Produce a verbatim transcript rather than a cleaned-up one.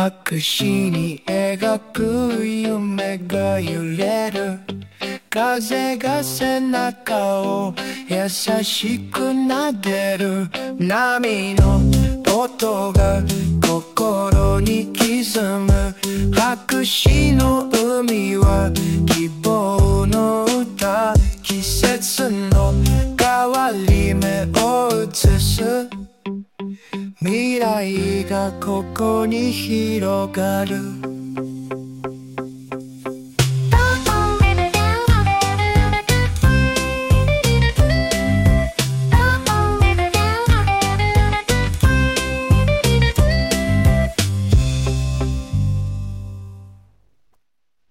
白紙に描く夢が揺れる。風が背中を優しく撫でる。波の音が心に刻む。白紙の海は希望の歌。季節の変わり目を映す。未来がここに広がる。